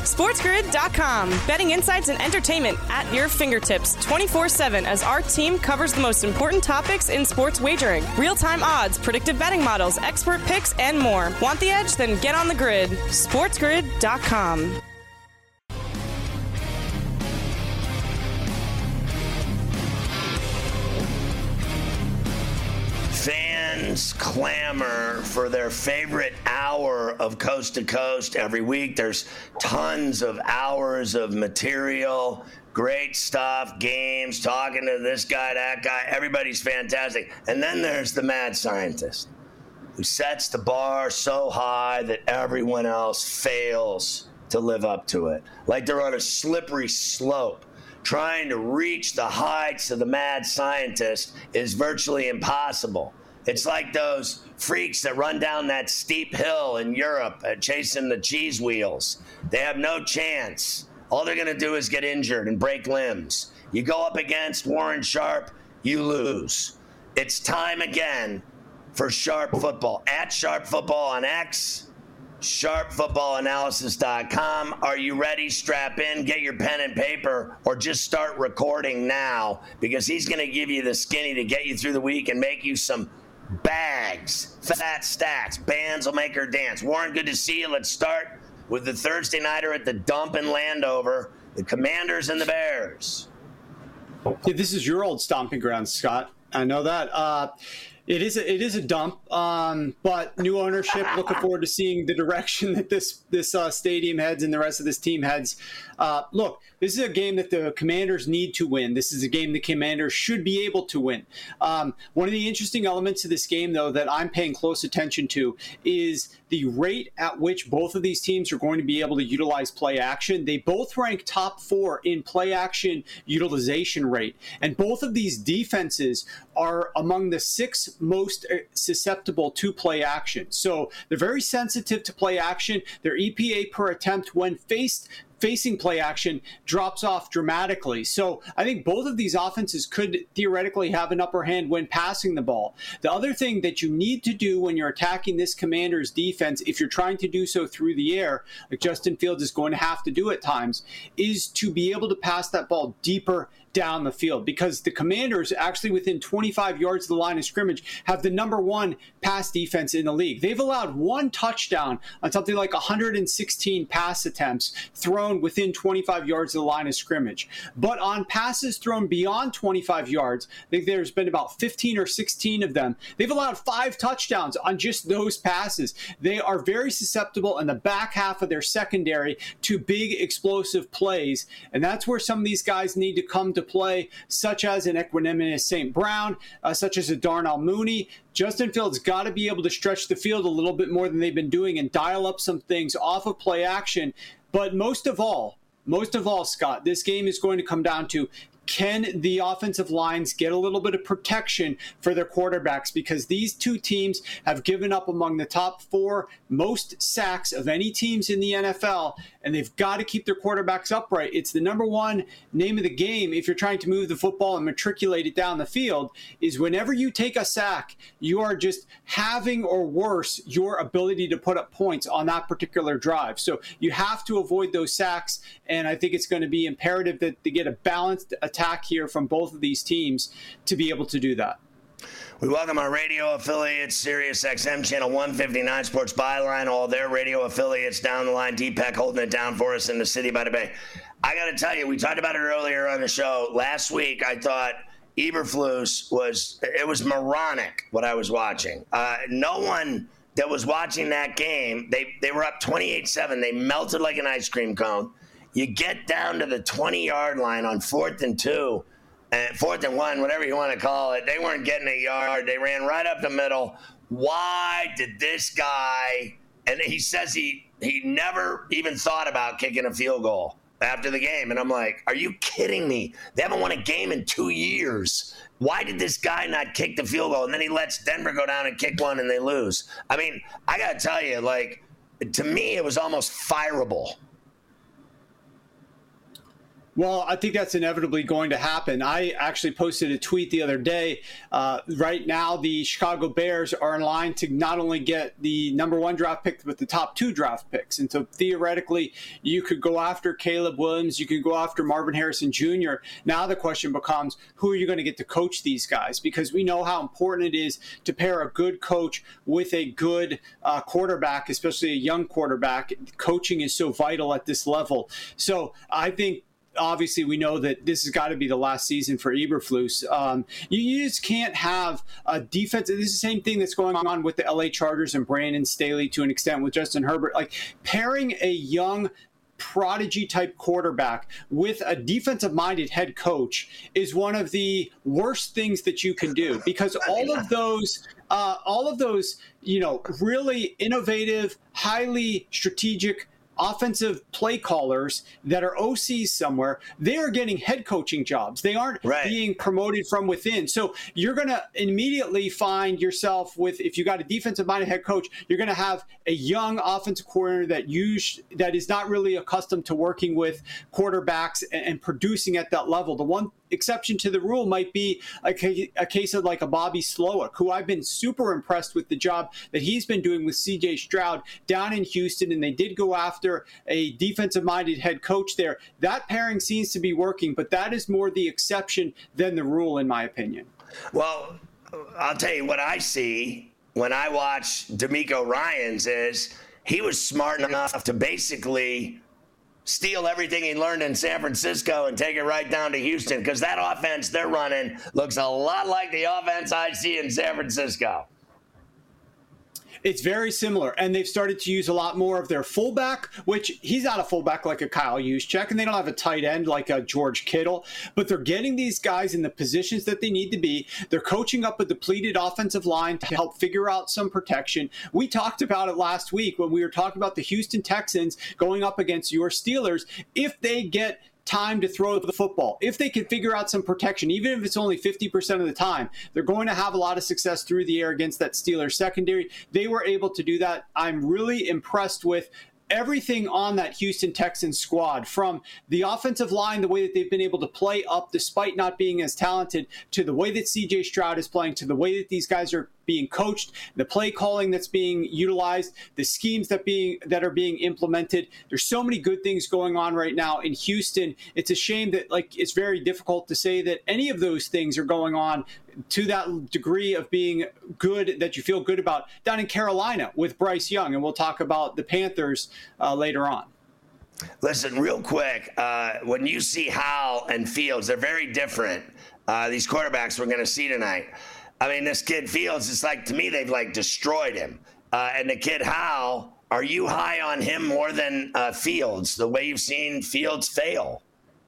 SportsGrid.com. Betting insights and entertainment at your fingertips 24/7 as our team covers the most important topics in sports wagering. Real-time odds, predictive betting models, expert picks, and more. Want the edge? Then get on the grid. SportsGrid.com. Fans clamor for their favorite hour of Coast to Coast every week. There's tons of hours of material, great stuff, games, talking to this guy, that guy. Everybody's fantastic. And then there's the mad scientist who sets the bar so high that everyone else fails to live up to it. Like they're on a slippery slope. Trying to reach the heights of the mad scientist is virtually impossible. It's like those freaks that run down that steep hill in Europe chasing the cheese wheels. They have no chance. All they're going to do is get injured and break limbs. You go up against Warren Sharp, you lose. It's time again for Sharp Football. At Sharp Football on X, sharpfootballanalysis.com. Are you ready? Strap in, get your pen and paper, or just start recording now, because he's going to give you the skinny to get you through the week and make you some bags, fat stacks. Bands will make her dance. Warren, good to see you. Let's start with the Thursday nighter at the Dump in Landover, the Commanders and the Bears. Yeah, this is your old stomping ground, Scott. I know that. It is a dump, but new ownership. Looking forward to seeing the direction that this stadium heads and the rest of this team heads. Look, this is a game that the Commanders need to win. This is a game the Commanders should be able to win. One of the interesting elements of this game, though, that I'm paying close attention to is the rate at which both of these teams are going to be able to utilize play action. They both rank top 4 in play action utilization rate, and both of these defenses are among the 6 most susceptible to play action. So they're very sensitive to play action. Their EPA per attempt when facing play action drops off dramatically. So I think both of these offenses could theoretically have an upper hand when passing the ball. The other thing that you need to do when you're attacking this Commanders defense, if you're trying to do so through the air, like Justin Fields is going to have to do at times, is to be able to pass that ball deeper down the field, because the Commanders, actually within 25 yards of the line of scrimmage, have the number 1 pass defense in the league. They've allowed 1 touchdown on something like 116 pass attempts thrown within 25 yards of the line of scrimmage. But on passes thrown beyond 25 yards, I think there's been about 15 or 16 of them. They've allowed 5 touchdowns on just those passes. They are very susceptible in the back half of their secondary to big explosive plays, and that's where some of these guys need to come to play, such as an Equanimeous St. Brown, such as a Darnell Mooney. Justin Fields got to be able to stretch the field a little bit more than they've been doing and dial up some things off of play action. But most of all, Scott, this game is going to come down to, can the offensive lines get a little bit of protection for their quarterbacks? Because these two teams have given up among the top 4 most sacks of any teams in the NFL, and they've got to keep their quarterbacks upright. It's the number 1 name of the game if you're trying to move the football and matriculate it down the field, is whenever you take a sack, you are just having, or worse, your ability to put up points on that particular drive. So you have to avoid those sacks, and I think it's going to be imperative that they get a balanced attack here from both of these teams to be able to do that. We welcome our radio affiliates, Sirius XM Channel 159, Sports Byline, all their radio affiliates down the line. Deepak holding it down for us in the city by the bay. I got to tell you, we talked about it earlier on the show. Last week, I thought Eberflus was moronic what I was watching. No one that was watching that game, they were up 28-7. They melted like an ice cream cone. You get down to the 20-yard line on 4th and 2, and 4th and 1, whatever you want to call it. They weren't getting a yard. They ran right up the middle. Why did this guy, and he says he never even thought about kicking a field goal after the game. And I'm like, are you kidding me? They haven't won a game in 2 years. Why did this guy not kick the field goal? And then he lets Denver go down and kick one and they lose. I mean, I got to tell you, to me, it was almost fireable. Well, I think that's inevitably going to happen. I actually posted a tweet the other day. Right now, the Chicago Bears are in line to not only get the number 1 draft pick, but the top 2 draft picks. And so theoretically, you could go after Caleb Williams. You could go after Marvin Harrison Jr. Now the question becomes, who are you going to get to coach these guys? Because we know how important it is to pair a good coach with a good quarterback, especially a young quarterback. Coaching is so vital at this level. So I think, obviously, we know that this has got to be the last season for Eberflus. You just can't have a defense. This is the same thing that's going on with the LA Chargers and Brandon Staley to an extent with Justin Herbert. Like, pairing a young prodigy type quarterback with a defensive minded head coach is one of the worst things that you can do, because all of those, really innovative, highly strategic offensive play callers that are OCs somewhere, they are getting head coaching jobs. They aren't being promoted from within. So you're going to immediately find yourself with, if you got a defensive-minded head coach, you're going to have a young offensive coordinator that is not really accustomed to working with quarterbacks and producing at that level. The one exception to the rule might be a case of like a Bobby Slowick, who I've been super impressed with the job that he's been doing with CJ Stroud down in Houston, and they did go after a defensive-minded head coach there. That pairing seems to be working, but that is more the exception than the rule, in my opinion. Well, I'll tell you what I see when I watch DeMeco Ryans is he was smart enough to basically steal everything he learned in San Francisco and take it right down to Houston, because that offense they're running looks a lot like the offense I see in San Francisco. It's very similar, and they've started to use a lot more of their fullback, which he's not a fullback like a Kyle Juszczyk, and they don't have a tight end like a George Kittle, but they're getting these guys in the positions that they need to be. They're coaching up a depleted offensive line to help figure out some protection. We talked about it last week when we were talking about the Houston Texans going up against your Steelers. If they get time to throw the football, if they can figure out some protection, even if it's only 50% of the time, they're going to have a lot of success through the air against that Steelers secondary. They were able to do that. I'm really impressed with everything on that Houston Texans squad, from the offensive line, the way that they've been able to play up despite not being as talented, to the way that CJ Stroud is playing, to the way that these guys are being coached, the play calling that's being utilized, the schemes that are being implemented. There's so many good things going on right now in Houston. It's a shame that it's very difficult to say that any of those things are going on to that degree of being good that you feel good about down in Carolina with Bryce Young. And we'll talk about the Panthers later on. Listen, real quick, when you see Howell and Fields, they're very different. These quarterbacks we're going to see tonight. I mean, this kid Fields, it's like, to me, they've destroyed him. And the kid Howell, are you high on him more than Fields, the way you've seen Fields fail?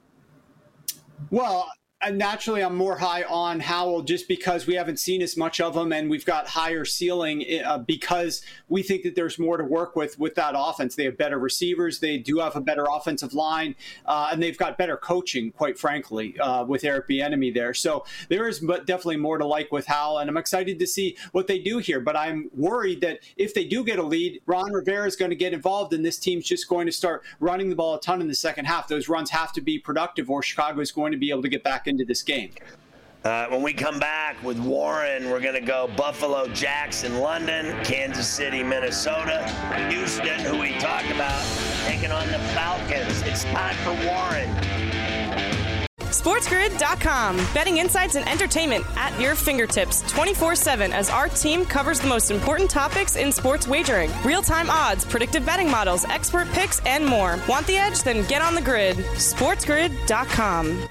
Well, naturally, I'm more high on Howell just because we haven't seen as much of him, and we've got higher ceiling because we think that there's more to work with that offense. They have better receivers. They do have a better offensive line, and they've got better coaching, quite frankly, with Eric Bieniemy there. So there is definitely more to like with Howell, and I'm excited to see what they do here. But I'm worried that if they do get a lead, Ron Rivera is going to get involved, and this team's just going to start running the ball a ton in the second half. Those runs have to be productive, or Chicago is going to be able to get back into this game. When we come back with Warren, we're going to go Buffalo, Jackson, London, Kansas City, Minnesota, Houston, who we talked about, taking on the Falcons. It's time for Warren. SportsGrid.com. Betting insights and entertainment at your fingertips 24/7 as our team covers the most important topics in sports wagering. Real-time odds, predictive betting models, expert picks, and more. Want the edge? Then get on the grid. SportsGrid.com.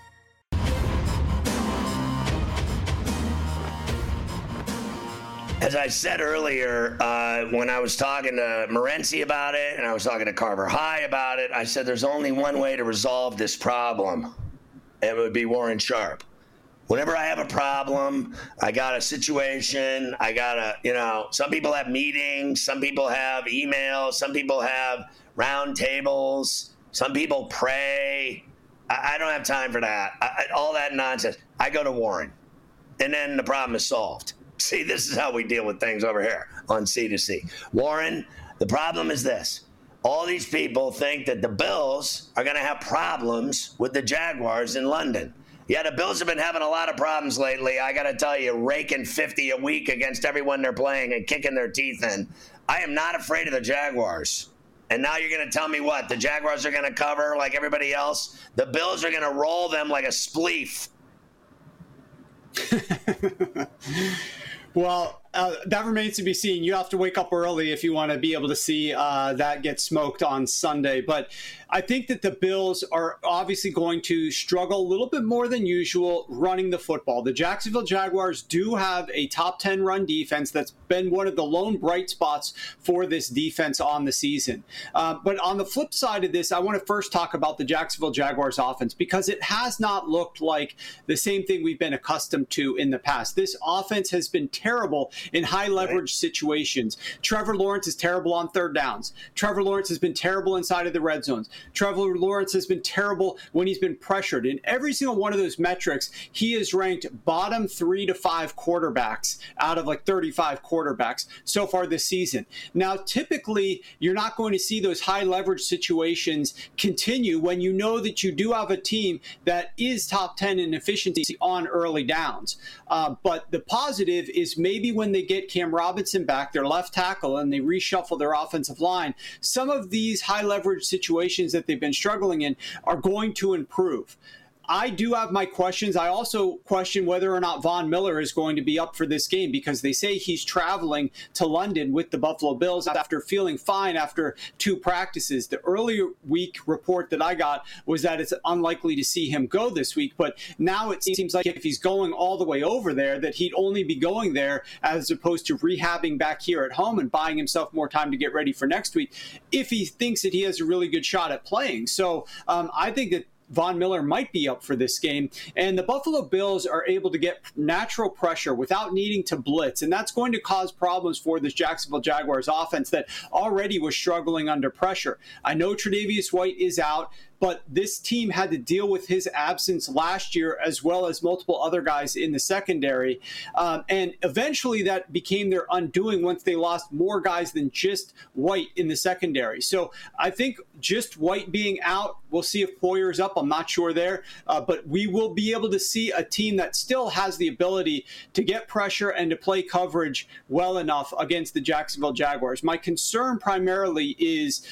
As I said earlier, when I was talking to Morency about it and I was talking to Carver High about it, I said there's only one way to resolve this problem. It would be Warren Sharp. Whenever I have a problem, I got a situation, some people have meetings, some people have emails, some people have round tables, some people pray. I don't have time for that. All that nonsense. I go to Warren, and then the problem is solved. See, this is how we deal with things over here on C2C. Warren, the problem is this. all these people think that the Bills are going to have problems with the Jaguars in London. Yeah, the Bills have been having a lot of problems lately. I got to tell you, raking 50 a week against everyone they're playing and kicking their teeth in. I am not afraid of the Jaguars. And now you're going to tell me what? The Jaguars are going to cover like everybody else? The Bills are going to roll them like a spleef. Well, that remains to be seen. You have to wake up early if you want to be able to see that get smoked on Sunday. But I think that the Bills are obviously going to struggle a little bit more than usual running the football. The Jacksonville Jaguars do have a top 10 run defense that's been one of the lone bright spots for this defense on the season. But on the flip side of this, I want to first talk about the Jacksonville Jaguars offense because it has not looked like the same thing we've been accustomed to in the past. This offense has been terrible in high leverage situations. Trevor Lawrence is terrible on third downs. Trevor Lawrence has been terrible inside of the red zones. Trevor Lawrence has been terrible when he's been pressured. In every single one of those metrics, he is ranked bottom 3 to 5 quarterbacks out of like 35 quarterbacks so far this season. Now, typically, you're not going to see those high leverage situations continue when you know that you do have a team that is top 10 in efficiency on early downs. But the positive is maybe when they get Cam Robinson back, their left tackle, and they reshuffle their offensive line, some of these high leverage situations that they've been struggling in are going to improve. I do have my questions. I also question whether or not Von Miller is going to be up for this game because they say he's traveling to London with the Buffalo Bills after feeling fine after 2 practices. The earlier week report that I got was that it's unlikely to see him go this week, but now it seems like if he's going all the way over there, that he'd only be going there as opposed to rehabbing back here at home and buying himself more time to get ready for next week if he thinks that he has a really good shot at playing. So I think that Von Miller might be up for this game, and the Buffalo Bills are able to get natural pressure without needing to blitz, and that's going to cause problems for this Jacksonville Jaguars offense that already was struggling under pressure. I know Tre'Davious White is out, but this team had to deal with his absence last year as well as multiple other guys in the secondary. And eventually that became their undoing once they lost more guys than just White in the secondary. So I think just White being out, we'll see if Poyer's up. I'm not sure there. But we will be able to see a team that still has the ability to get pressure and to play coverage well enough against the Jacksonville Jaguars. My concern primarily is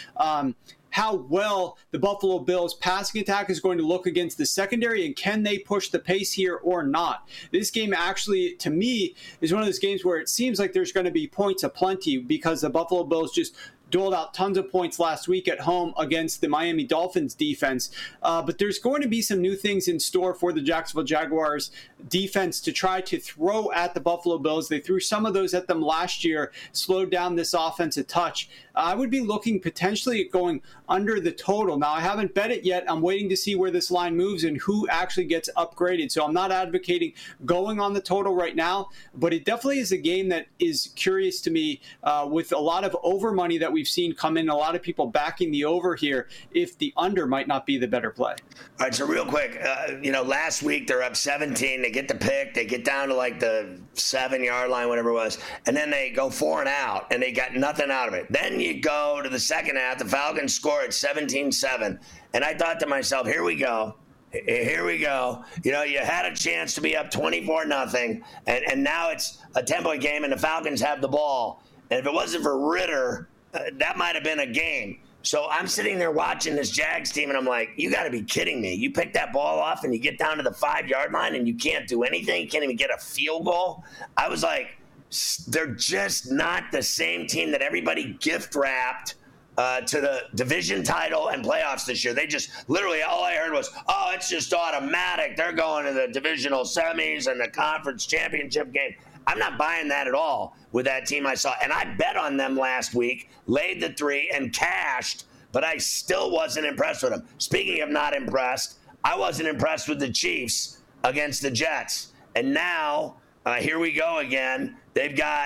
how well the Buffalo Bills passing attack is going to look against the secondary, and can they push the pace here or not? This game actually, to me, is one of those games where it seems like there's going to be points aplenty because the Buffalo Bills just doled out tons of points last week at home against the Miami Dolphins defense. But there's going to be some new things in store for the Jacksonville Jaguars defense to try to throw at the Buffalo Bills. They threw some of those at them last year, slowed down this offense a touch. I would be looking potentially at going under the total. Now, I haven't bet it yet. I'm waiting to see where this line moves and who actually gets upgraded. So I'm not advocating going on the total right now, but it definitely is a game that is curious to me with a lot of over money that we've seen come in, a lot of people backing the over here, if the under might not be the better play. All right, so real quick, last week they're up 17. They get the pick. They get down to like the 7-yard line, whatever it was, and then they go 4 and out, and they got nothing out of it. Then you go to the second half. The Falcons score at 17-7, and I thought to myself, here we go. Here we go. You had a chance to be up 24-0, and now it's a 10-point game, and the Falcons have the ball. And if it wasn't for Ritter, that might have been a game. So I'm sitting there watching this Jags team, and I'm like, you got to be kidding me. You pick that ball off, and you get down to the 5-yard line, and you can't do anything. You can't even get a field goal. I was like, they're just not the same team that everybody gift-wrapped to the division title and playoffs this year. They just literally, all I heard was, oh, it's just automatic. They're going to the divisional semis and the conference championship game. I'm not buying that at all with that team I saw. And I bet on them last week, laid the 3 and cashed, but I still wasn't impressed with them. Speaking of not impressed, I wasn't impressed with the Chiefs against the Jets. And now, here we go again. They've got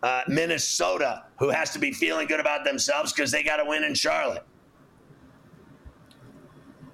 Minnesota, who has to be feeling good about themselves because they got to win in Charlotte.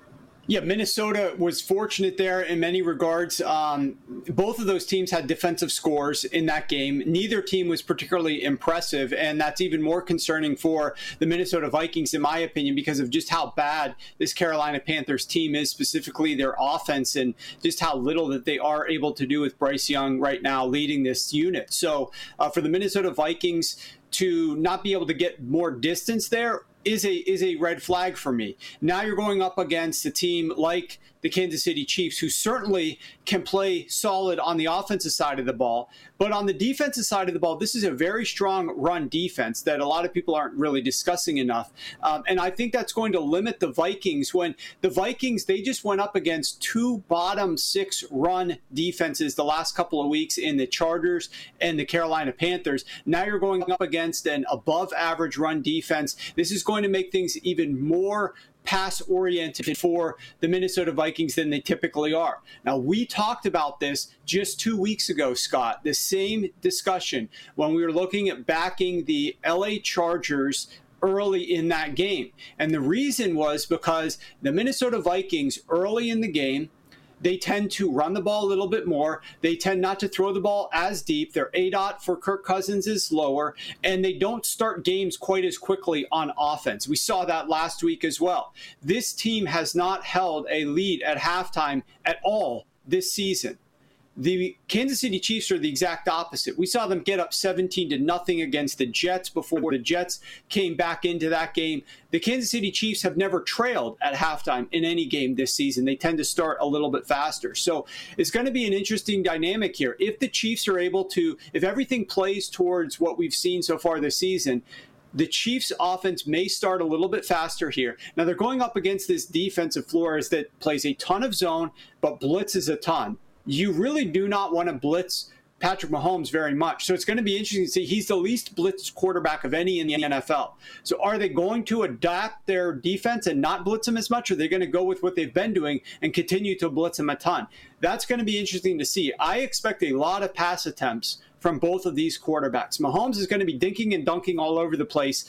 Yeah, Minnesota was fortunate there in many regards. Both of those teams had defensive scores in that game. Neither team was particularly impressive, and that's even more concerning for the Minnesota Vikings, in my opinion, because of just how bad this Carolina Panthers team is, specifically their offense, and just how little that they are able to do with Bryce Young right now leading this unit. So for the Minnesota Vikings to not be able to get more distance there is a red flag for me. Now you're going up against a team like the Kansas City Chiefs, who certainly can play solid on the offensive side of the ball. But on the defensive side of the ball, this is a very strong run defense that a lot of people aren't really discussing enough. And I think that's going to limit the Vikings when the Vikings, they just went up against two bottom six run defenses the last couple of weeks in the Chargers and the Carolina Panthers. Now you're going up against an above average run defense. This is going to make things even more pass-oriented for the Minnesota Vikings than they typically are. Now, we talked about this just 2 weeks ago, Scott, the same discussion when we were looking at backing the LA Chargers early in that game. And the reason was because the Minnesota Vikings early in the game, they tend to run the ball a little bit more. They tend not to throw the ball as deep. Their ADOT for Kirk Cousins is lower, and they don't start games quite as quickly on offense. We saw that last week as well. This team has not held a lead at halftime at all this season. The Kansas City Chiefs are the exact opposite. We saw them get up 17-0 against the Jets before the Jets came back into that game. The Kansas City Chiefs have never trailed at halftime in any game this season. They tend to start a little bit faster. So it's going to be an interesting dynamic here. If the Chiefs are able to, if everything plays towards what we've seen so far this season, the Chiefs' offense may start a little bit faster here. Now, they're going up against this defensive Flores that plays a ton of zone, but blitzes a ton. You really do not want to blitz Patrick Mahomes very much. So it's going to be interesting to see. He's the least blitzed quarterback of any in the NFL. So are they going to adapt their defense and not blitz him as much? Or are they going to go with what they've been doing and continue to blitz him a ton? That's going to be interesting to see. I expect a lot of pass attempts from both of these quarterbacks. Mahomes is going to be dinking and dunking all over the place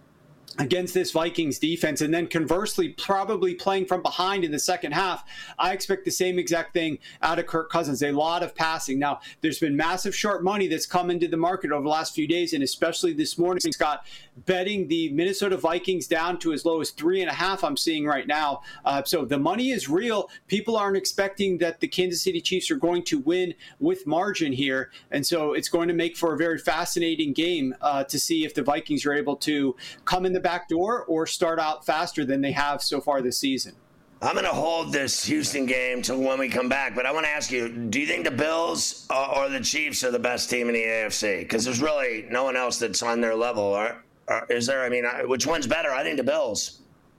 against this Vikings defense, and then conversely probably playing from behind in the second half. I expect the same exact thing out of Kirk Cousins, a lot of passing. Now, there's been massive sharp money that's come into the market over the last few days, and especially this morning, Scott, betting the Minnesota Vikings down to as low as 3.5 I'm seeing right now. So the money is real. People aren't expecting that the Kansas City Chiefs are going to win with margin here, and so it's going to make for a very fascinating game to see if the Vikings are able to come in the back door or start out faster than they have so far this season. I'm going to hold this Houston game till when we come back, but I want to ask you, do you think the Bills or the Chiefs are the best team in the AFC? Because there's really no one else that's on their level. Or is there? I mean, which one's better? I think the Bills.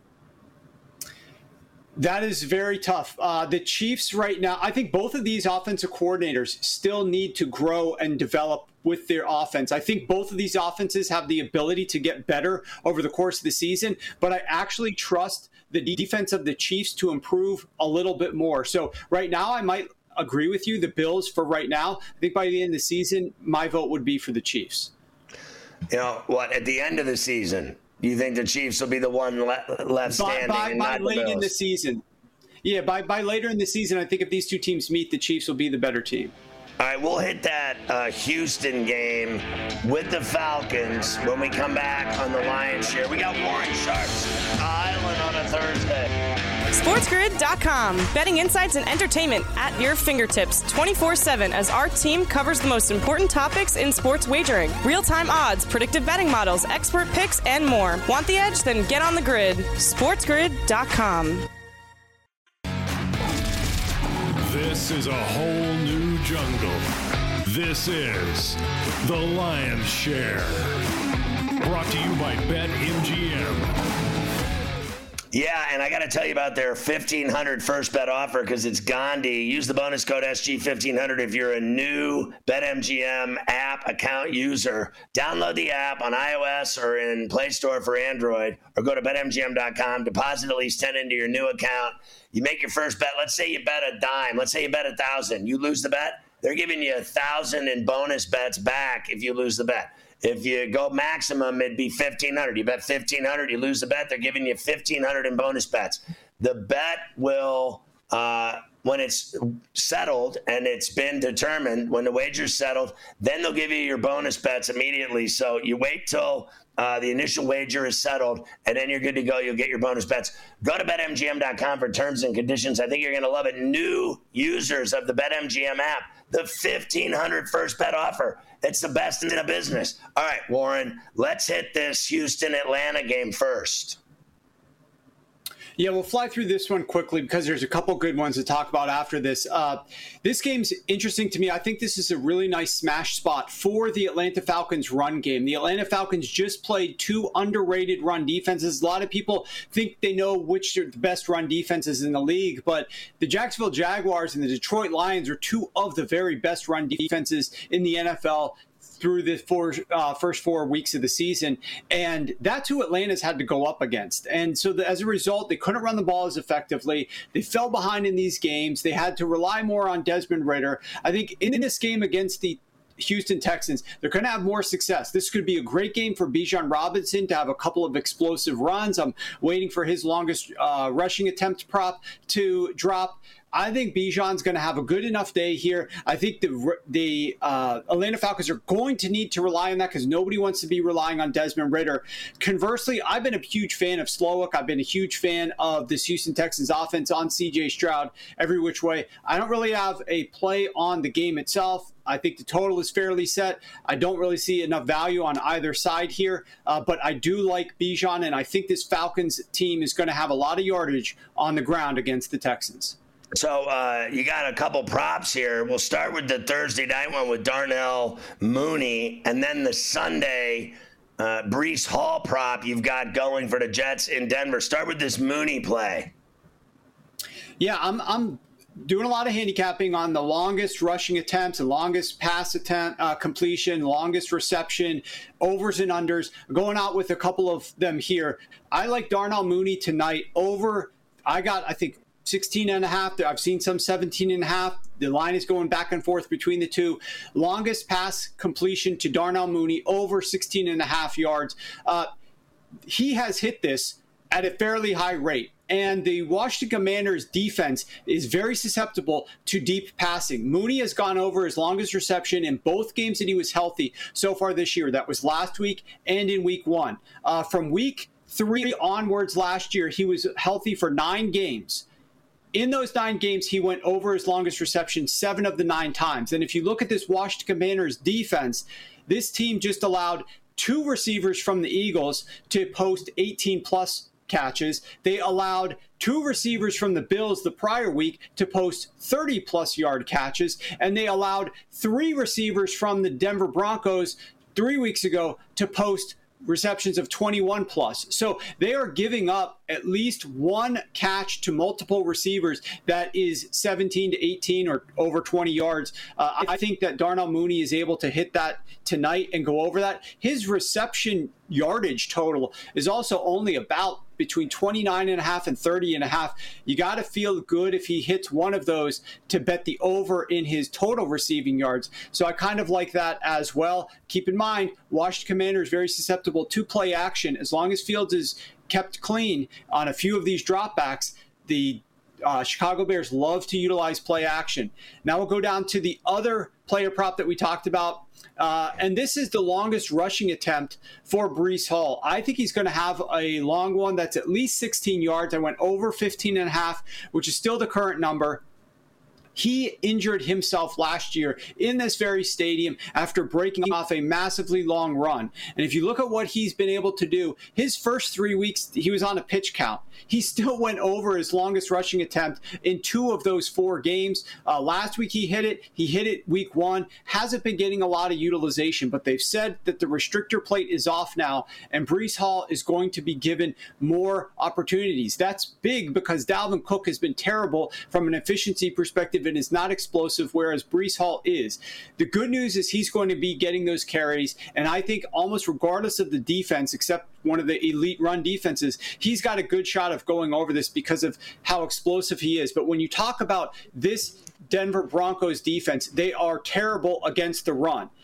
That is very tough. The Chiefs right now, I think both of these offensive coordinators still need to grow and develop with their offense. I think both of these offenses have the ability to get better over the course of the season, but I actually trust the defense of the Chiefs to improve a little bit more. So right now, I might agree with you, the Bills for right now. I think by the end of the season, my vote would be for the Chiefs. You know, what, at the end of the season, you think the Chiefs will be the one left standing? By late in the season. Yeah, by later in the season, I think if these two teams meet, the Chiefs will be the better team. All right, we'll hit that Houston game with the Falcons when we come back on the Lions Share. We got Warren Sharp's Island on a Thursday. SportsGrid.com. Betting insights and entertainment at your fingertips 24/7 as our team covers the most important topics in sports wagering. Real-time odds, predictive betting models, expert picks, and more. Want the edge? Then get on the grid. SportsGrid.com. This is a whole new jungle. This is the Lion's Share. Brought to you by BetMGM. Yeah, and I got to tell you about their 1,500 first bet offer because it's Gandhi. Use the bonus code SG1500 if you're a new BetMGM app account user. Download the app on iOS or in Play Store for Android, or go to BetMGM.com. Deposit at least $10 into your new account. You make your first bet. Let's say you bet a dime. Let's say you bet $1,000. You lose the bet. They're giving you $1,000 in bonus bets back if you lose the bet. If you go maximum, it'd be $1,500. You bet $1,500, you lose the bet. They're giving you $1,500 in bonus bets. the bet will, when it's settled and it's been determined, when the wager's settled, then they'll give you your bonus bets immediately. So you wait till the initial wager is settled, and then you're good to go. You'll get your bonus bets. Go to BetMGM.com for terms and conditions. I think you're going to love it. New users of the BetMGM app, the $1,500 first bet offer. It's the best in the business. All right, Warren, let's hit this Houston-Atlanta game first. Yeah, we'll fly through this one quickly because there's a couple good ones to talk about after this. This game's interesting to me. I think this is a really nice smash spot for the Atlanta Falcons run game. The Atlanta Falcons just played two underrated run defenses. A lot of people think they know which are the best run defenses in the league, but the Jacksonville Jaguars and the Detroit Lions are two of the very best run defenses in the NFL through the first 4 weeks of the season. And that's who Atlanta's had to go up against. And so as a result, they couldn't run the ball as effectively. They fell behind in these games. They had to rely more on Desmond Ridder. I think in this game against the Houston Texans, they're going to have more success. This could be a great game for Bijan Robinson to have a couple of explosive runs. I'm waiting for his longest rushing attempt prop to drop. I think Bijan's going to have a good enough day here. I think the Atlanta Falcons are going to need to rely on that because nobody wants to be relying on Desmond Ridder. Conversely, I've been a huge fan of Slowick. I've been a huge fan of this Houston Texans offense on C.J. Stroud every which way. I don't really have a play on the game itself. I think the total is fairly set. I don't really see enough value on either side here, but I do like Bijan, and I think this Falcons team is going to have a lot of yardage on the ground against the Texans. So you got a couple props here. We'll start with the Thursday night one with Darnell Mooney, and then the Sunday Breece Hall prop you've got going for the Jets in Denver. Start with this Mooney play. Yeah, I'm doing a lot of handicapping on the longest rushing attempts and longest pass attempt completion, longest reception, overs and unders. Going out with a couple of them here. I like Darnell Mooney tonight over. I think 16.5. I've seen some 17.5. The line is going back and forth between the two. Longest pass completion to Darnell Mooney over 16.5 yards. He has hit this at a fairly high rate. And the Washington Commanders defense is very susceptible to deep passing. Mooney has gone over his longest reception in both games that he was healthy so far this year. That was last week and in week 1. From week 3 onwards last year, he was healthy for 9 games. In those 9 games, he went over his longest reception 7 of the 9 times. And if you look at this Washington Commanders defense, this team just allowed 2 receivers from the Eagles to post 18-plus catches. They allowed 2 receivers from the Bills the prior week to post 30-plus yard catches. And they allowed 3 receivers from the Denver Broncos 3 weeks ago to post receptions of 21 plus. So they are giving up at least 1 catch to multiple receivers that is 17 to 18 or over 20 yards. I think that Darnell Mooney is able to hit that tonight and go over that. His reception yardage total is also only about between 29.5 and 30.5. You got to feel good if he hits one of those to bet the over in his total receiving yards. So I kind of like that as well. Keep in mind, Washington Commanders very susceptible to play action. As long as Fields is kept clean on a few of these dropbacks, the Chicago Bears love to utilize play action. Now we'll go down to the other player prop that we talked about. And this is the longest rushing attempt for Breece Hall. I think he's going to have a long one that's at least 16 yards. I went over 15.5, which is still the current number. He injured himself last year in this very stadium after breaking off a massively long run. And if you look at what he's been able to do, his first 3 weeks, he was on a pitch count. He still went over his longest rushing attempt in 2 of those 4 games. Last week he hit it. He hit it week 1. Hasn't been getting a lot of utilization, but they've said that the restrictor plate is off now, and Breece Hall is going to be given more opportunities. That's big because Dalvin Cook has been terrible from an efficiency perspective and is not explosive, whereas Breece Hall is. The good news is he's going to be getting those carries, and I think almost regardless of the defense, except one of the elite run defenses, he's got a good shot of going over this because of how explosive he is. But when you talk about this Denver Broncos defense, they are terrible against the run.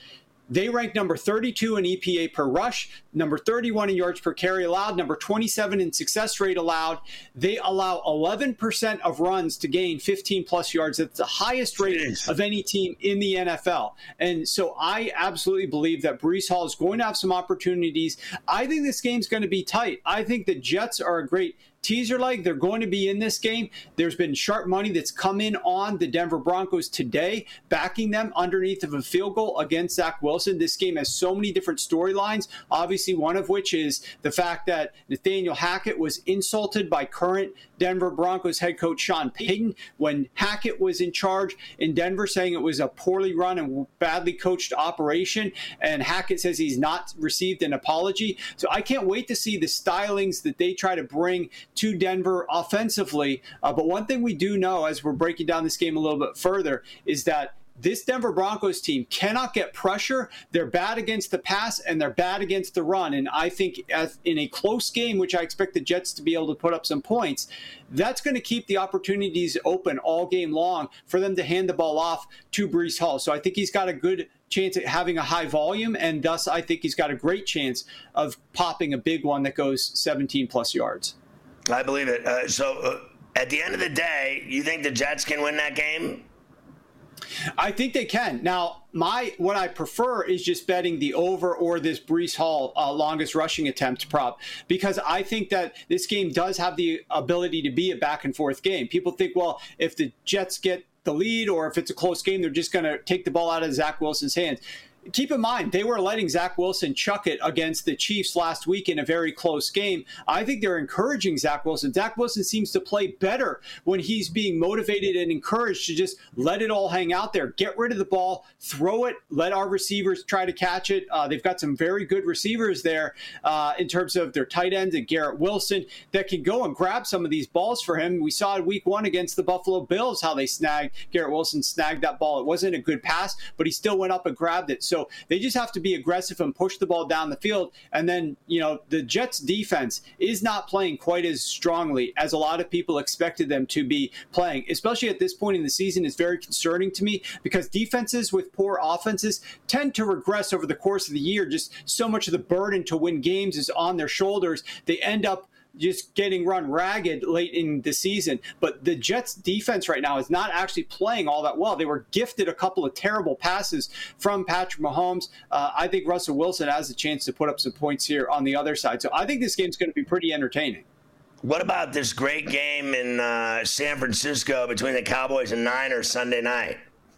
They rank number 32 in EPA per rush, number 31 in yards per carry allowed, number 27 in success rate allowed. They allow 11% of runs to gain 15-plus yards. That's the highest rate of any team in the NFL. And so I absolutely believe that Breece Hall is going to have some opportunities. I think this game's going to be tight. I think the Jets are a great teaser leg. They're going to be in this game. There's been sharp money that's come in on the Denver Broncos today, backing them underneath of a field goal against Zach Wilson. This game has so many different storylines, obviously one of which is the fact that Nathaniel Hackett was insulted by current Denver Broncos head coach Sean Payton when Hackett was in charge in Denver, saying it was a poorly run and badly coached operation, and Hackett says he's not received an apology. So I can't wait to see the stylings that they try to bring to Denver offensively. But one thing we do know as we're breaking down this game a little bit further is that this Denver Broncos team cannot get pressure. They're bad against the pass and they're bad against the run. And I think in a close game, which I expect the Jets to be able to put up some points, that's going to keep the opportunities open all game long for them to hand the ball off to Breece Hall. So I think he's got a good chance at having a high volume, and thus I think he's got a great chance of popping a big one that goes 17-plus yards. I believe it. At the end of the day, you think the Jets can win that game? I think they can. Now, what I prefer is just betting the over or this Breece Hall longest rushing attempt prop, because I think that this game does have the ability to be a back and forth game. People think, well, if the Jets get the lead or if it's a close game, they're just going to take the ball out of Zach Wilson's hands. Keep in mind, they were letting Zach Wilson chuck it against the Chiefs last week in a very close game. I think they're encouraging Zach Wilson. Zach Wilson seems to play better when he's being motivated and encouraged to just let it all hang out there. Get rid of the ball, throw it, let our receivers try to catch it. They've got some very good receivers there in terms of their tight ends and Garrett Wilson that can go and grab some of these balls for him. We saw in week 1 against the Buffalo Bills how Garrett Wilson snagged that ball. It wasn't a good pass, but he still went up and grabbed it. So they just have to be aggressive and push the ball down the field. And then, the Jets defense is not playing quite as strongly as a lot of people expected them to be playing, especially at this point in the season. Is very concerning to me because defenses with poor offenses tend to regress over the course of the year. Just so much of the burden to win games is on their shoulders. They end up just getting run ragged late in the season. But the Jets defense right now is not actually playing all that well. They were gifted a couple of terrible passes from Patrick Mahomes. I think Russell Wilson has a chance to put up some points here on the other side. So I think this game's going to be pretty entertaining. What about this great game in San Francisco between the Cowboys and Niners Sunday night?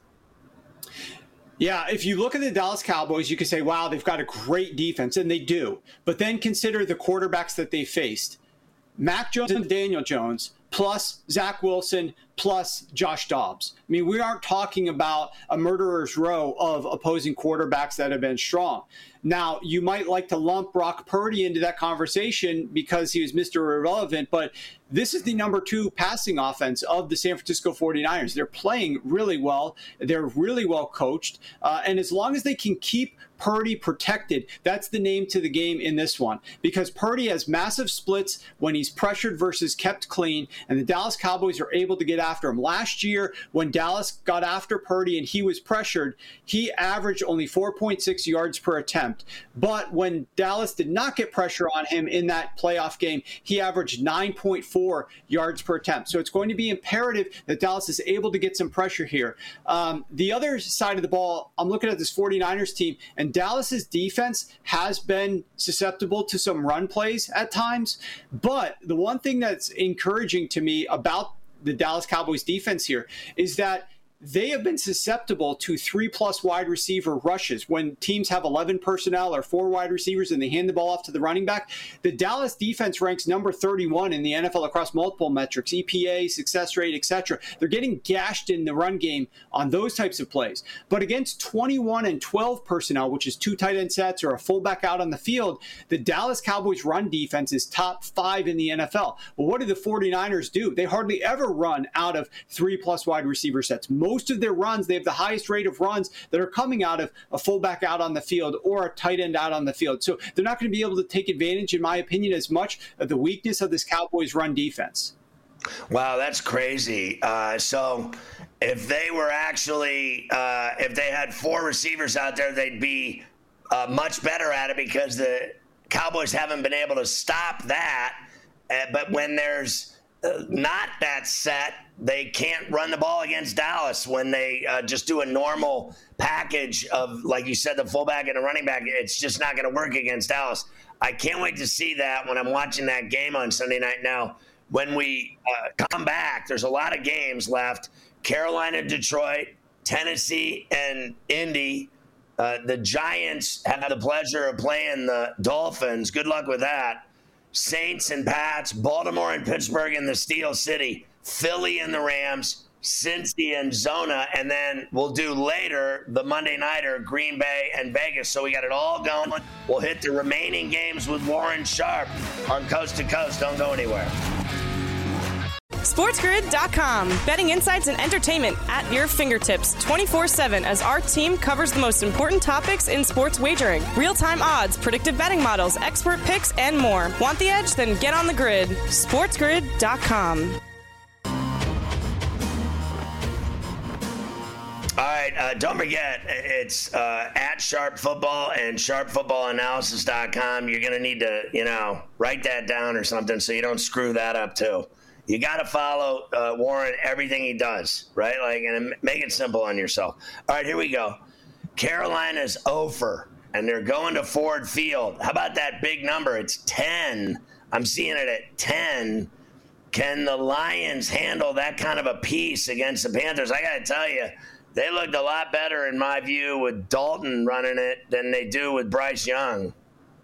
Yeah, if you look at the Dallas Cowboys, you can say, wow, they've got a great defense, and they do. But then consider the quarterbacks that they faced. Mac Jones and Daniel Jones, plus Zach Wilson, plus Josh Dobbs. I mean, we aren't talking about a murderer's row of opposing quarterbacks that have been strong. Now, you might like to lump Brock Purdy into that conversation because he was Mr. Irrelevant, but this is the number 2 passing offense of the San Francisco 49ers. They're playing really well. They're really well coached. And as long as they can keep Purdy protected, that's the name to the game in this one, because Purdy has massive splits when he's pressured versus kept clean, and the Dallas Cowboys are able to get after him. Last year, when Dallas got after Purdy and he was pressured, he averaged only 4.6 yards per attempt. But when Dallas did not get pressure on him in that playoff game, he averaged 9.4 yards per attempt. So it's going to be imperative that Dallas is able to get some pressure here. The other side of the ball, I'm looking at this 49ers team, and Dallas's defense has been susceptible to some run plays at times. But the one thing that's encouraging to me about the Dallas Cowboys defense here is that they have been susceptible to 3+ wide receiver rushes. When teams have 11 personnel or 4 wide receivers and they hand the ball off to the running back, the Dallas defense ranks number 31 in the NFL across multiple metrics, EPA, success rate, etc. They're getting gashed in the run game on those types of plays. But against 21 and 12 personnel, which is 2 tight end sets or a fullback out on the field, the Dallas Cowboys run defense is top 5 in the NFL. Well, what do the 49ers do? They hardly ever run out of 3+ wide receiver sets. Most of their runs, they have the highest rate of runs that are coming out of a fullback out on the field or a tight end out on the field. So they're not going to be able to take advantage, in my opinion, as much of the weakness of this Cowboys run defense. Wow, that's crazy. So if they were actually, if they had 4 receivers out there, they'd be much better at it because the Cowboys haven't been able to stop that. But when there's not that set, they can't run the ball against Dallas when they just do a normal package of, like you said, the fullback and the running back. It's just not going to work against Dallas. I can't wait to see that when I'm watching that game on Sunday night. Now, when we come back, there's a lot of games left. Carolina, Detroit, Tennessee, and Indy. The Giants have the pleasure of playing the Dolphins. Good luck with that. Saints and Pats, Baltimore and Pittsburgh in the Steel City, Philly and the Rams, Cincy and Zona, and then we'll do later the Monday Nighter, Green Bay and Vegas. So we got it all going. We'll hit the remaining games with Warren Sharp on Coast to Coast. Don't go anywhere. SportsGrid.com. Betting insights and entertainment at your fingertips 24/7 as our team covers the most important topics in sports wagering. Real-time odds, predictive betting models, expert picks, and more. Want the edge? Then get on the grid. SportsGrid.com. All right, don't forget, it's at Sharp Football and SharpFootballAnalysis.com. You're going to need to, write that down or something so you don't screw that up too. You got to follow Warren, everything he does, right? And make it simple on yourself. All right, here we go. Carolina's over, and they're going to Ford Field. How about that big number? It's 10. I'm seeing it at 10. Can the Lions handle that kind of a piece against the Panthers? I got to tell you, they looked a lot better, in my view, with Dalton running it than they do with Bryce Young.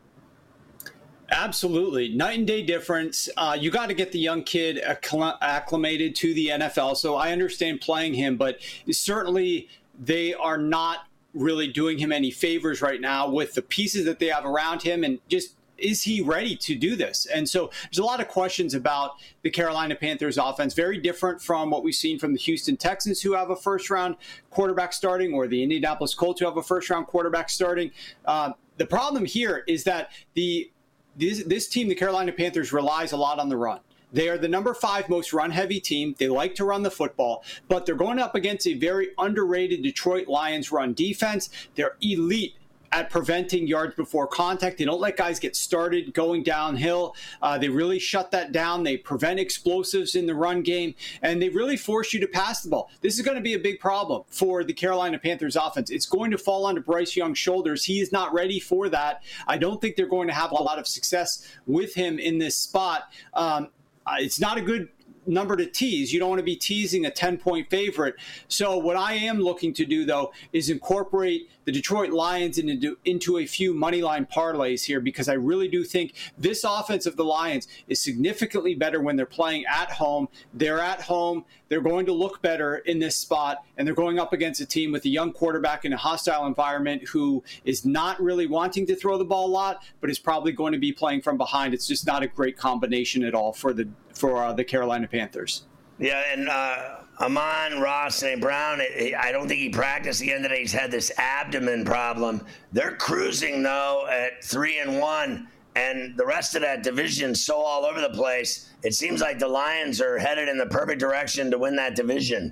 Absolutely. Night and day difference. You got to get the young kid acclimated to the NFL. So I understand playing him, but certainly they are not really doing him any favors right now with the pieces that they have around him, and just, is he ready to do this? And so there's a lot of questions about the Carolina Panthers offense, very different from what we've seen from the Houston Texans, who have a first-round quarterback starting, or the Indianapolis Colts, who have a first-round quarterback starting. The problem here is that this team, the Carolina Panthers, relies a lot on the run. They are the number 5 most run-heavy team. They like to run the football, but they're going up against a very underrated Detroit Lions run defense. They're elite at preventing yards before contact. They don't let guys get started going downhill. They really shut that down. They prevent explosives in the run game, and they really force you to pass the ball. This is going to be a big problem for the Carolina Panthers offense. It's going to fall onto Bryce Young's shoulders. He is not ready for that. I don't think they're going to have a lot of success with him in this spot. It's not a good number to tease. You don't want to be teasing a 10-point favorite. So what I am looking to do, though, is incorporate the Detroit Lions into a few money line parlays here, because I really do think this offense of the Lions is significantly better when they're playing at home. They're at home. They're going to look better in this spot, and they're going up against a team with a young quarterback in a hostile environment who is not really wanting to throw the ball a lot, but is probably going to be playing from behind. It's just not a great combination at all for the Carolina Panthers. Yeah, and Amon-Ra St. Brown, I don't think he practiced again today. He's had this abdomen problem. They're cruising, though, at 3-1, and the rest of that division's so all over the place. It seems like the Lions are headed in the perfect direction to win that division.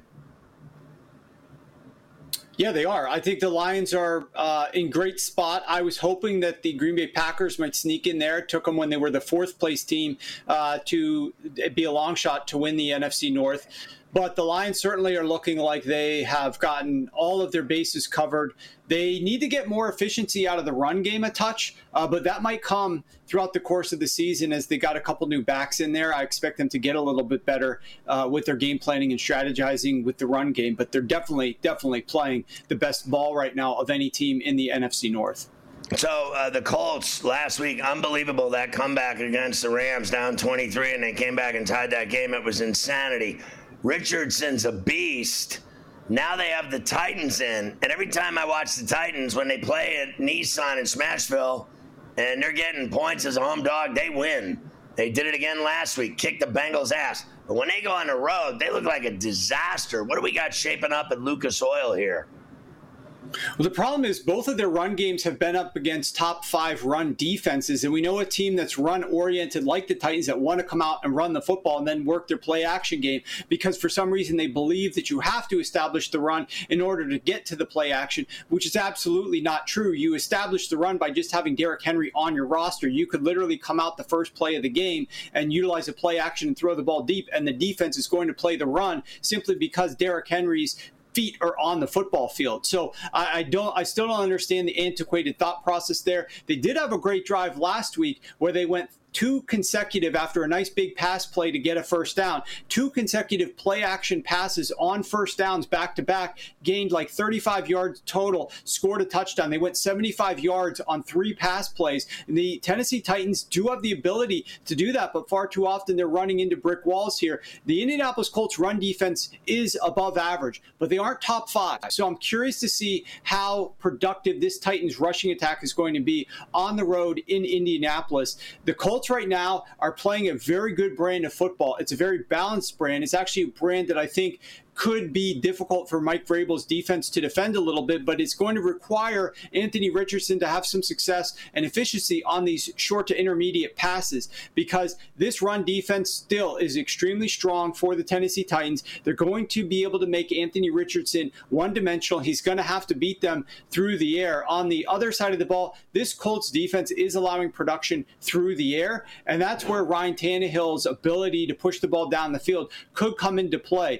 Yeah, they are. I think the Lions are in great spot. I was hoping that the Green Bay Packers might sneak in there. It took them when they were the 4th place team to be a long shot to win the NFC North. But the Lions certainly are looking like they have gotten all of their bases covered. They need to get more efficiency out of the run game a touch, but that might come throughout the course of the season as they got a couple new backs in there. I expect them to get a little bit better with their game planning and strategizing with the run game, but they're definitely playing the best ball right now of any team in the NFC North. So the Colts last week, unbelievable, that comeback against the Rams down 23, and they came back and tied that game. It was insanity. Richardson's a beast. Now they have the Titans in. And every time I watch the Titans, when they play at Nissan in Smashville, and they're getting points as a home dog, they win. They did it again last week, kicked the Bengals' ass. But when they go on the road, they look like a disaster. What do we got shaping up at Lucas Oil here? Well, the problem is both of their run games have been up against top 5 run defenses, and we know a team that's run-oriented like the Titans that want to come out and run the football and then work their play-action game because for some reason they believe that you have to establish the run in order to get to the play-action, which is absolutely not true. You establish the run by just having Derrick Henry on your roster. You could literally come out the first play of the game and utilize a play-action and throw the ball deep, and the defense is going to play the run simply because Derrick Henry's feet are on the football field. So I still don't understand the antiquated thought process there. They did have a great drive last week where they went 2 consecutive, after a nice big pass play to get a first down, 2 consecutive play action passes on first downs back to back, gained like 35 yards total, scored a touchdown. They went 75 yards on 3 pass plays. And the Tennessee Titans do have the ability to do that, but far too often they're running into brick walls here. The Indianapolis Colts run defense is above average, but they aren't top 5. So I'm curious to see how productive this Titans rushing attack is going to be on the road in Indianapolis. The Colts right now are playing a very good brand of football. It's a very balanced brand. It's actually a brand that I think could be difficult for Mike Vrabel's defense to defend a little bit, but it's going to require Anthony Richardson to have some success and efficiency on these short to intermediate passes because this run defense still is extremely strong for the Tennessee Titans. They're going to be able to make Anthony Richardson one-dimensional. He's going to have to beat them through the air. On the other side of the ball, this Colts defense is allowing production through the air, and that's where Ryan Tannehill's ability to push the ball down the field could come into play.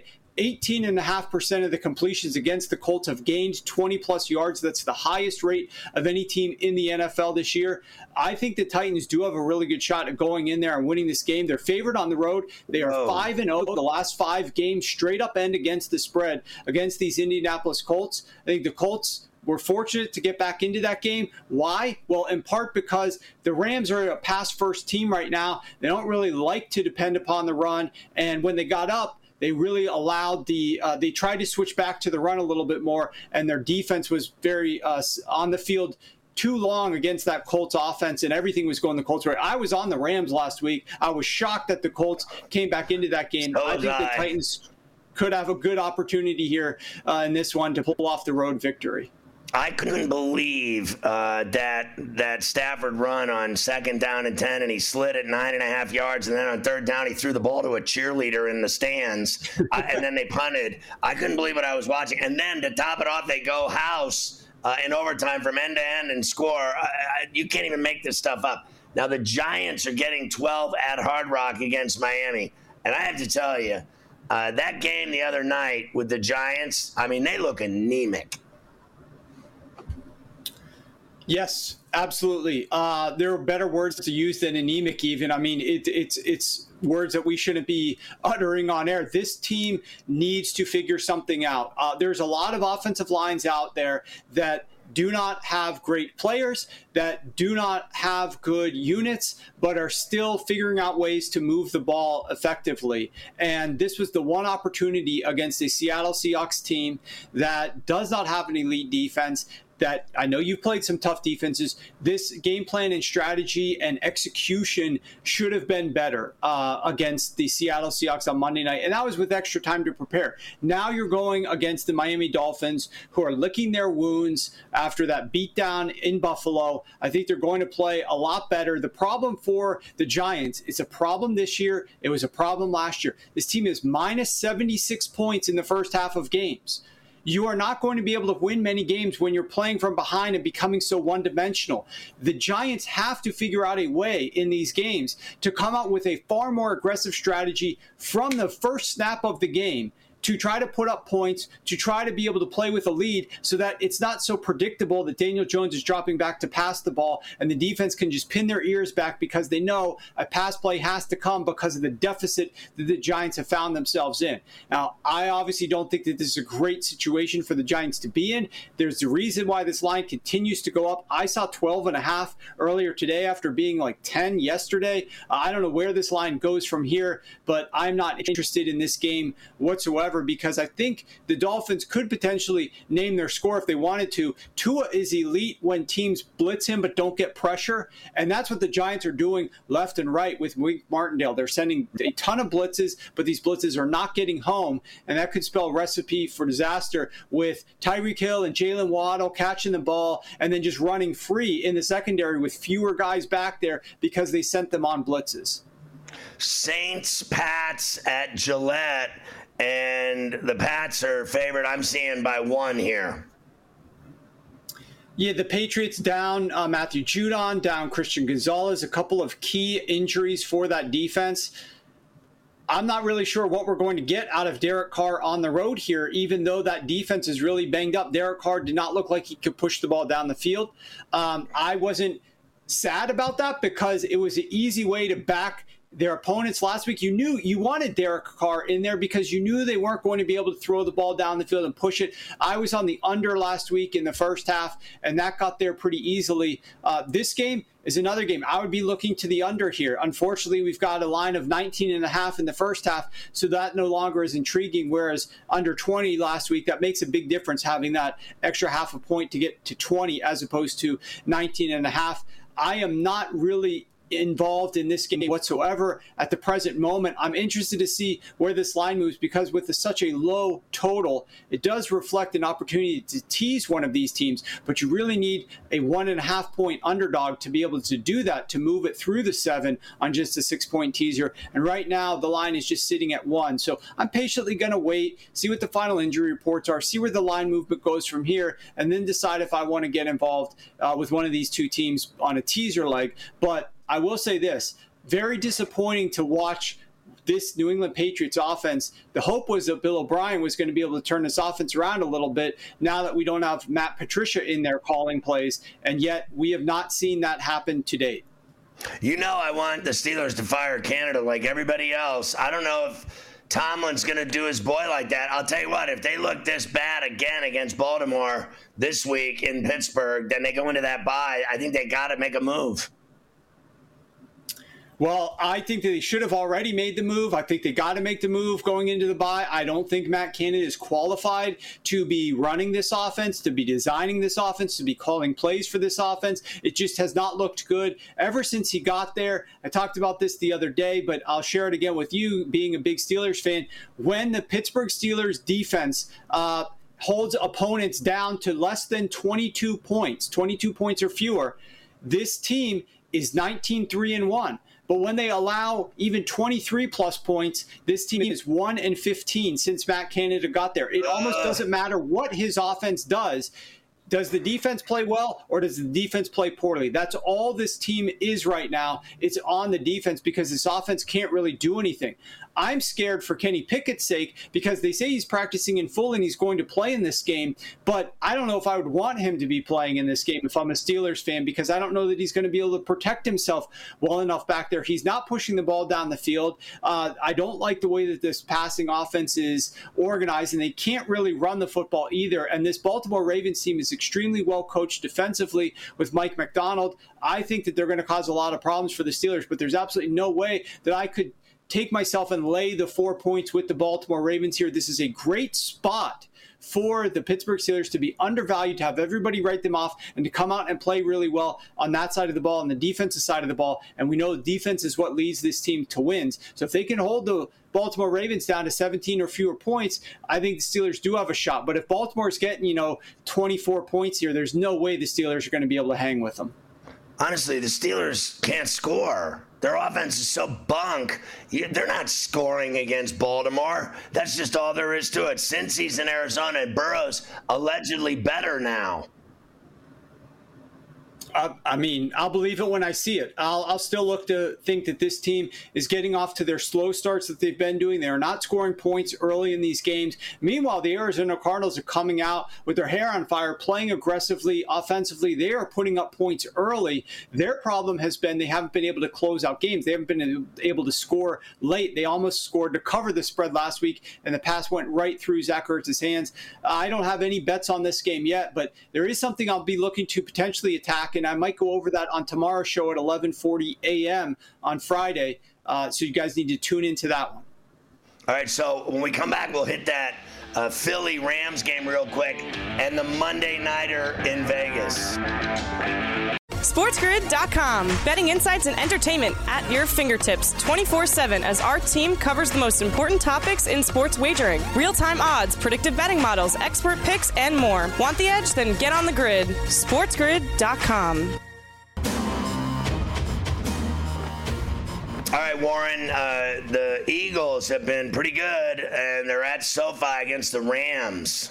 18.5% of the completions against the Colts have gained 20-plus yards. That's the highest rate of any team in the NFL this year. I think the Titans do have a really good shot at going in there and winning this game. They're favored on the road. They are 5-0 the last 5 games, straight up end against the spread against these Indianapolis Colts. I think the Colts were fortunate to get back into that game. Why? Well, in part because the Rams are a pass-first team right now. They don't really like to depend upon the run, and when they got up, they really allowed they tried to switch back to the run a little bit more, and their defense was very on the field too long against that Colts offense, and everything was going the Colts way. I was on the Rams last week. I was shocked that the Colts came back into that game. I think the Titans could have a good opportunity here in this one to pull off the road victory. I couldn't believe that Stafford run on 2nd down and 10, and he slid at 9.5 yards, and then on 3rd down he threw the ball to a cheerleader in the stands, and then they punted. I couldn't believe what I was watching. And then to top it off, they go house in overtime from end to end and score. You can't even make this stuff up. Now the Giants are getting 12 at Hard Rock against Miami, and I have to tell you, that game the other night with the Giants, I mean, they look anemic. Yes, absolutely. There are better words to use than anemic even. I mean, it's words that we shouldn't be uttering on air. This team needs to figure something out. There's a lot of offensive lines out there that do not have great players, that do not have good units, but are still figuring out ways to move the ball effectively. And this was the one opportunity against a Seattle Seahawks team that does not have an elite defense, that I know you've played some tough defenses. This game plan and strategy and execution should have been better against the Seattle Seahawks on Monday night. And that was with extra time to prepare. Now you're going against the Miami Dolphins, who are licking their wounds after that beatdown in Buffalo. I think they're going to play a lot better. The problem for the Giants, it's a problem this year. It was a problem last year. This team is minus 76 points in the first half of games. You are not going to be able to win many games when you're playing from behind and becoming so one-dimensional. The Giants have to figure out a way in these games to come out with a far more aggressive strategy from the first snap of the game to try to put up points, to try to be able to play with a lead so that it's not so predictable that Daniel Jones is dropping back to pass the ball and the defense can just pin their ears back because they know a pass play has to come because of the deficit that the Giants have found themselves in. Now, I obviously don't think that this is a great situation for the Giants to be in. There's a reason why this line continues to go up. I saw 12.5 earlier today after being like 10 yesterday. I don't know where this line goes from here, but I'm not interested in this game whatsoever. ever, because I think the Dolphins could potentially name their score if they wanted to. Tua is elite when teams blitz him but don't get pressure, and that's what the Giants are doing left and right with Wink Martindale. They're sending a ton of blitzes, but these blitzes are not getting home, and that could spell a recipe for disaster with Tyreek Hill and Jalen Waddle catching the ball and then just running free in the secondary with fewer guys back there because they sent them on blitzes. Saints, Pats at Gillette, and the Pats are favored. I'm seeing by 1 here. Yeah, the Patriots down Matthew Judon, down Christian Gonzalez, a couple of key injuries for that defense. I'm not really sure what we're going to get out of Derek Carr on the road here, even though that defense is really banged up. Derek Carr did not look like he could push the ball down the field. I wasn't sad about that because it was an easy way to back their opponents last week. You knew you wanted Derek Carr in there because you knew they weren't going to be able to throw the ball down the field and push it. I was on the under last week in the first half, and that got there pretty easily. This game is another game. I would be looking to the under here. Unfortunately, we've got a line of 19.5 in the first half, so that no longer is intriguing, whereas under 20 last week, that makes a big difference having that extra half a point to get to 20 as opposed to 19.5. I am not really involved in this game whatsoever at the present moment. I'm interested to see where this line moves because with such a low total, it does reflect an opportunity to tease one of these teams, but you really need a 1.5 point underdog to be able to do that, to move it through the 7 on just a 6 point teaser. And right now the line is just sitting at 1. So I'm patiently going to wait, see what the final injury reports are, see where the line movement goes from here, and then decide if I want to get involved with one of these two teams on a teaser leg. But I will say this, very disappointing to watch this New England Patriots offense. The hope was that Bill O'Brien was going to be able to turn this offense around a little bit now that we don't have Matt Patricia in there calling plays, and yet we have not seen that happen to date. You know, I want the Steelers to fire Canada like everybody else. I don't know if Tomlin's going to do his boy like that. I'll tell you what, if they look this bad again against Baltimore this week in Pittsburgh, then they go into that bye. I think they got to make a move. Well, I think that they should have already made the move. I think they got to make the move going into the bye. I don't think Matt Canada is qualified to be running this offense, to be designing this offense, to be calling plays for this offense. It just has not looked good ever since he got there. I talked about this the other day, but I'll share it again with you, being a big Steelers fan. When the Pittsburgh Steelers defense holds opponents down to less than 22 points or fewer, this team is 19-3-1. But when they allow even 23-plus points, this team is 1-15 since Matt Canada got there. It almost doesn't matter what his offense does. Does the defense play well or does the defense play poorly? That's all this team is right now. It's on the defense because this offense can't really do anything. I'm scared for Kenny Pickett's sake because they say he's practicing in full and he's going to play in this game, but I don't know if I would want him to be playing in this game if I'm a Steelers fan because I don't know that he's going to be able to protect himself well enough back there. He's not pushing the ball down the field. I don't like the way that this passing offense is organized, and they can't really run the football either. And this Baltimore Ravens team is extremely well coached defensively with Mike Macdonald. I think that they're going to cause a lot of problems for the Steelers, but there's absolutely no way that I could take myself and lay the 4 points with the Baltimore Ravens here. This is a great spot for the Pittsburgh Steelers to be undervalued, to have everybody write them off, and to come out and play really well on that side of the ball, on the defensive side of the ball. And we know the defense is what leads this team to wins. So if they can hold the Baltimore Ravens down to 17 or fewer points, I think the Steelers do have a shot. But if Baltimore's getting, 24 points here, there's no way the Steelers are going to be able to hang with them. Honestly, the Steelers can't score. Their offense is so bunk. They're not scoring against Baltimore. That's just all there is to it. Since he's in Arizona, and Burrow's allegedly better now. I'll believe it when I see it. I'll still look to think that this team is getting off to their slow starts that they've been doing. They are not scoring points early in these games. Meanwhile, the Arizona Cardinals are coming out with their hair on fire, playing aggressively, offensively. They are putting up points early. Their problem has been they haven't been able to close out games. They haven't been able to score late. They almost scored to cover the spread last week, and the pass went right through Zach Ertz's hands. I don't have any bets on this game yet, but there is something I'll be looking to potentially attack, and I might go over that on tomorrow's show at 11:40 a.m. on Friday. So you guys need to tune into that one. All right, so when we come back, we'll hit that Philly-Rams game real quick and the Monday Nighter in Vegas. SportsGrid.com. Betting insights and entertainment at your fingertips 24/7 as our team covers the most important topics in sports wagering. Real-time odds, predictive betting models, expert picks, and more. Want the edge? Then get on the grid. SportsGrid.com. All right, Warren, the Eagles have been pretty good, and they're at SoFi against the Rams.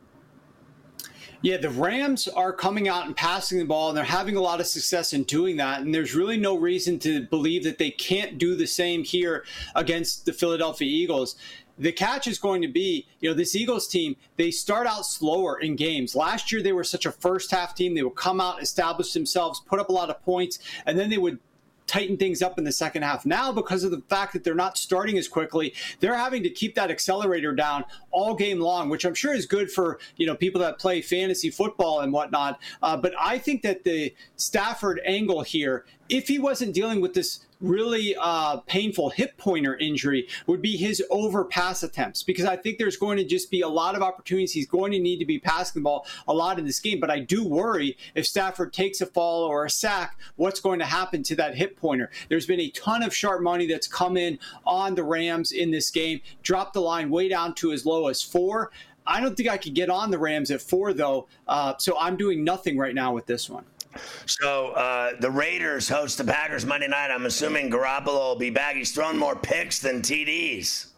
Yeah, the Rams are coming out and passing the ball, and they're having a lot of success in doing that. And there's really no reason to believe that they can't do the same here against the Philadelphia Eagles. The catch is going to be, this Eagles team, they start out slower in games. Last year, they were such a first-half team. They would come out, establish themselves, put up a lot of points, and then they would tighten things up in the second half. Now, because of the fact that they're not starting as quickly, they're having to keep that accelerator down all game long, which I'm sure is good for, people that play fantasy football and whatnot. But I think that the Stafford angle here, if he wasn't dealing with this really painful hip pointer injury, would be his overpass attempts, because I think there's going to just be a lot of opportunities. He's going to need to be passing the ball a lot in this game, but I do worry if Stafford takes a fall or a sack, what's going to happen to that hip pointer. There's been a ton of sharp money that's come in on the Rams in this game, dropped the line way down to as low as 4. I don't think I could get on the Rams at 4, though, so I'm doing nothing right now with this one. So the Raiders host the Packers Monday night. I'm assuming Garoppolo will be back. He's thrown more picks than TDs.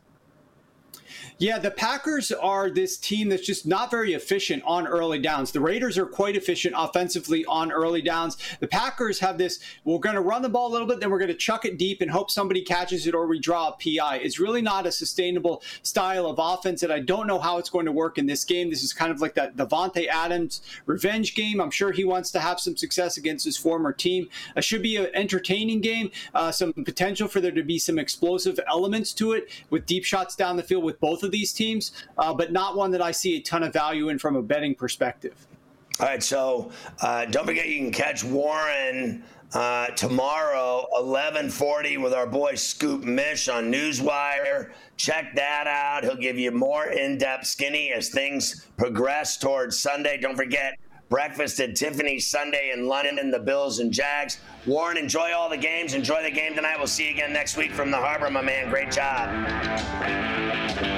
Yeah, the Packers are this team that's just not very efficient on early downs. The Raiders are quite efficient offensively on early downs. The Packers have this, we're going to run the ball a little bit, then we're going to chuck it deep and hope somebody catches it or we draw a PI. It's really not a sustainable style of offense, and I don't know how it's going to work in this game. This is kind of like that Devontae Adams revenge game. I'm sure he wants to have some success against his former team. It should be an entertaining game, some potential for there to be some explosive elements to it with deep shots down the field with both of these teams, but not one that I see a ton of value in from a betting perspective. All right, so don't forget you can catch Warren tomorrow, 11:40 with our boy Scoop Mish on Newswire. Check that out. He'll give you more in-depth skinny as things progress towards Sunday. Don't forget, breakfast at Tiffany's Sunday in London, the Bills and Jags. Warren, enjoy all the games. Enjoy the game tonight. We'll see you again next week from the Harbor, my man. Great job.